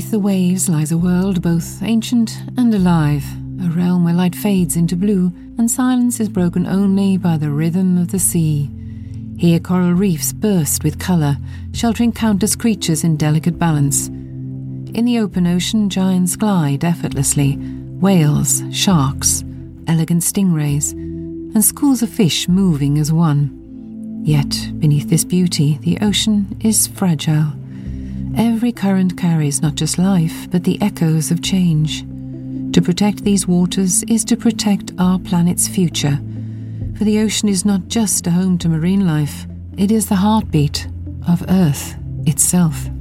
Beneath the waves lies a world both ancient and alive, a realm where light fades into blue and silence is broken only by the rhythm of the sea. Here coral reefs burst with colour, sheltering countless creatures in delicate balance. In the open ocean, giants glide effortlessly, whales, sharks, elegant stingrays, and schools of fish moving as one. Yet, beneath this beauty, the ocean is fragile. Every current carries not just life, but the echoes of change. To protect these waters is to protect our planet's future. For the ocean is not just a home to marine life, it is the heartbeat of Earth itself.